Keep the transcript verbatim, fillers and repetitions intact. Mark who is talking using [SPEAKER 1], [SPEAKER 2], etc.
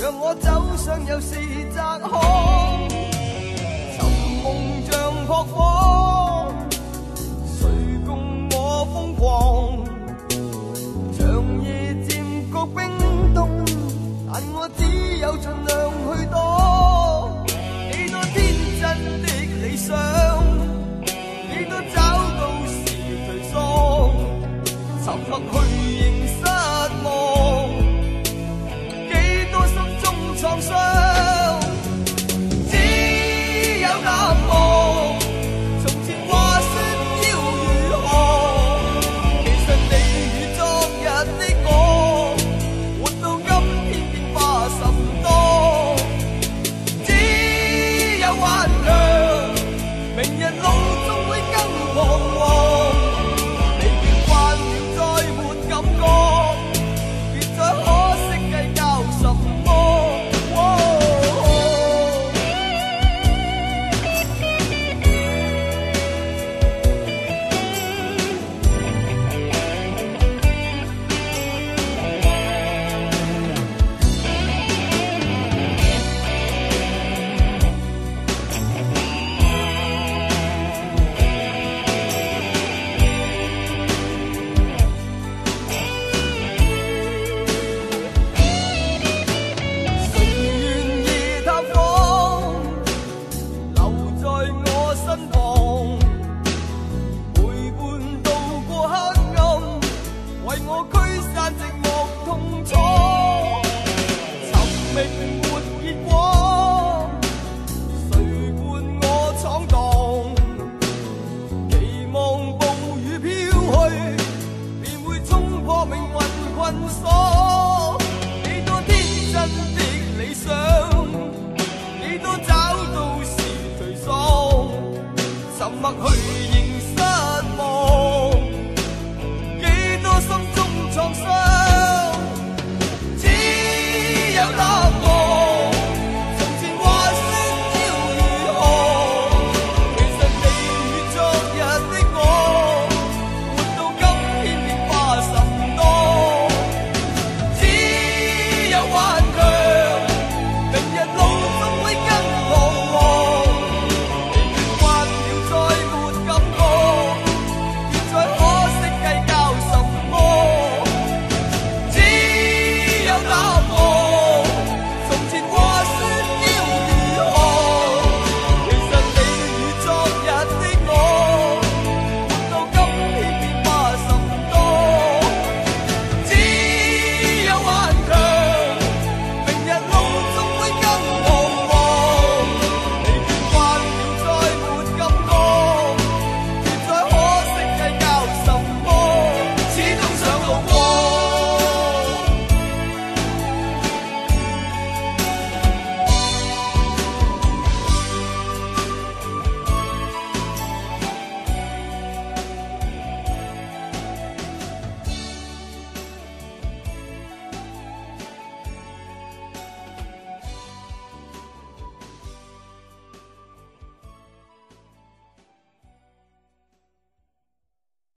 [SPEAKER 1] 让我走上又是窄巷，寻梦像扑火，谁共我疯狂？长夜渐觉冰冻，但我只有尽量去躲。几多天真的理想，几多找到时退缩，沉默去仍失望。几多心中创伤，只有淡忘。从前话说要如何，其实你与昨日的我，活到今天變化甚多。只有頑強，明日路終會更彷徨。疲倦慣了再沒感覺，別再可惜計較什麼。默去。